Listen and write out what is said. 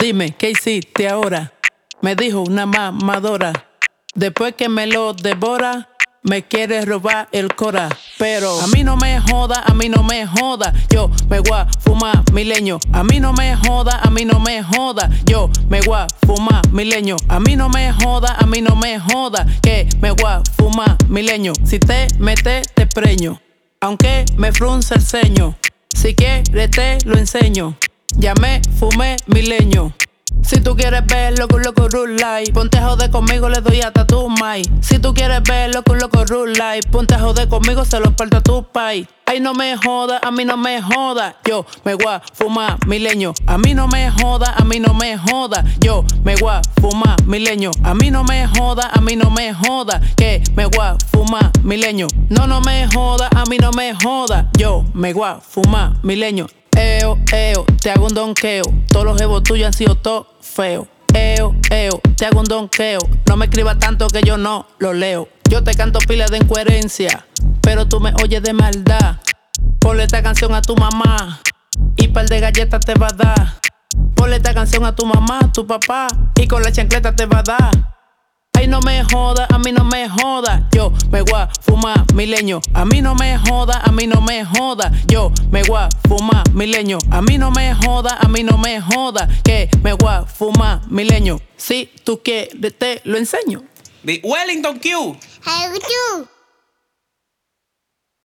Dime, ¿qué hiciste ahora? Me dijo una mamadora. Después que me lo devora, me quiere robar el cora. Pero a mí no me joda, a mí no me joda. Yo me voy a fumar mileño. A mí no me joda, a mí no me joda. Yo me voy a fumar mileño. A mí no me joda, a mí no me joda. Que me voy a fumar mileño. Si te metes, te preño. Aunque me frunce el ceño. Si quieres te lo enseño. Ya me fumé mileño. Si tú quieres ver loco, loco, rule light, ponte a joder conmigo, le doy hasta tu mai. Si tú quieres ver loco, loco, rule light, ponte a joder conmigo, se lo parto a tu pai. Ay, no me joda, a mí no me joda. Yo me voy a fumar mileño. A mí no me joda, a mí no me joda. Yo me voy a fumar mileño. A mí no me joda, a mí no me joda. Que me voy a fumar mileño. No, no me joda, a mí no me joda. Yo me voy a fumar mileño. Eo, eo, te hago un donqueo. Todos los jevos tuyos han sido todos feos. Eo, eo, te hago un donqueo. No me escribas tanto que yo no lo leo. Yo te canto pila de incoherencia, pero tú me oyes de maldad. Ponle esta canción a tu mamá y par de galletas te va a dar. Ponle esta canción a tu mamá, a tu papá y con la chancleta te va a dar. Ay, no me joda, a mí no me joda. Yo me voy a fumar mileño. A mí no me joda, a mí no me joda. Yo me voy a fumar mileño. A mí no me joda, a mí no me joda. Que me voy a fumar mileño. Si tú quieres te lo enseño. The Wellington Q. How you do?